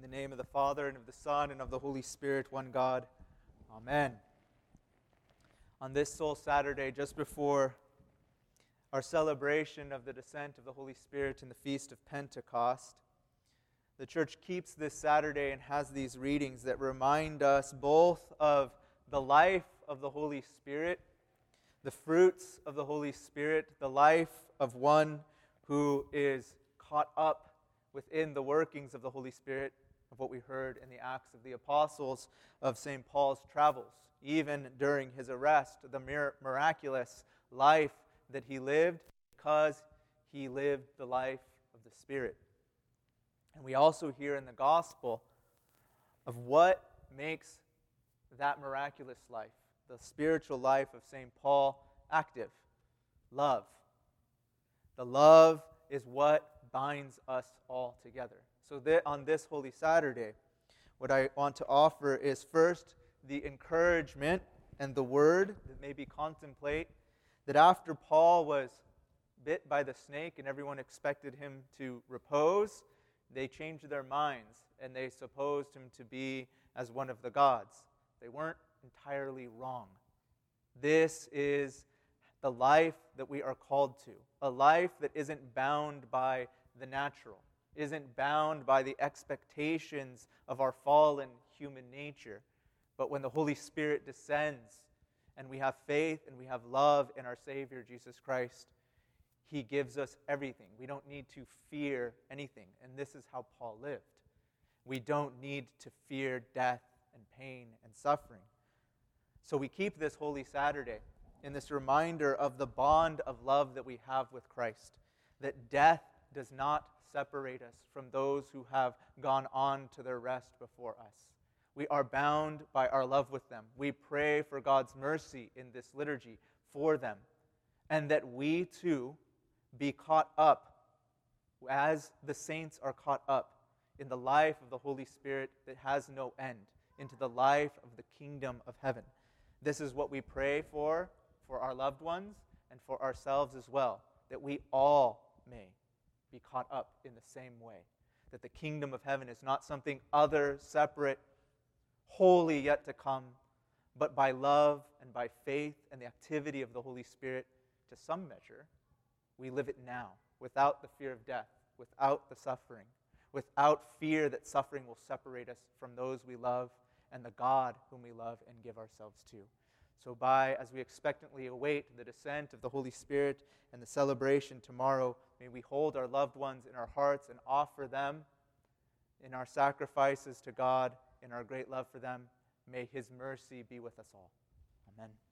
In the name of the Father, and of the Son, and of the Holy Spirit, one God. Amen. On this Soul Saturday, just before our celebration of the descent of the Holy Spirit in the Feast of Pentecost, the church keeps this Saturday and has these readings that remind us both of the life of the Holy Spirit, the fruits of the Holy Spirit, the life of one who is caught up within the workings of the Holy Spirit, of what we heard in the Acts of the Apostles of St. Paul's travels, even during his arrest, the miraculous life that he lived because he lived the life of the Spirit. And we also hear in the Gospel of what makes that miraculous life, the spiritual life of St. Paul, active. Love. The love is what binds us all together. So on this Holy Saturday, what I want to offer is first the encouragement and the word that maybe contemplate that after Paul was bit by the snake and everyone expected him to repose, they changed their minds and they supposed him to be as one of the gods. They weren't entirely wrong. This is the life that we are called to, a life that isn't bound by the natural, isn't bound by the expectations of our fallen human nature. But when the Holy Spirit descends and we have faith and we have love in our Savior, Jesus Christ, He gives us everything. We don't need to fear anything. And this is how Paul lived. We don't need to fear death and pain and suffering. So we keep this Holy Saturday in this reminder of the bond of love that we have with Christ, that death does not separate us from those who have gone on to their rest before us. We are bound by our love with them. We pray for God's mercy in this liturgy for them, and that we too be caught up as the saints are caught up in the life of the Holy Spirit that has no end, into the life of the kingdom of heaven. This is what we pray for our loved ones and for ourselves as well, that we all may be caught up in the same way, that the kingdom of heaven is not something other, separate, holy yet to come, but by love and by faith and the activity of the Holy Spirit, to some measure, we live it now, without the fear of death, without the suffering, without fear that suffering will separate us from those we love and the God whom we love and give ourselves to. So as we expectantly await the descent of the Holy Spirit and the celebration tomorrow, may we hold our loved ones in our hearts and offer them in our sacrifices to God, in our great love for them. May His mercy be with us all. Amen.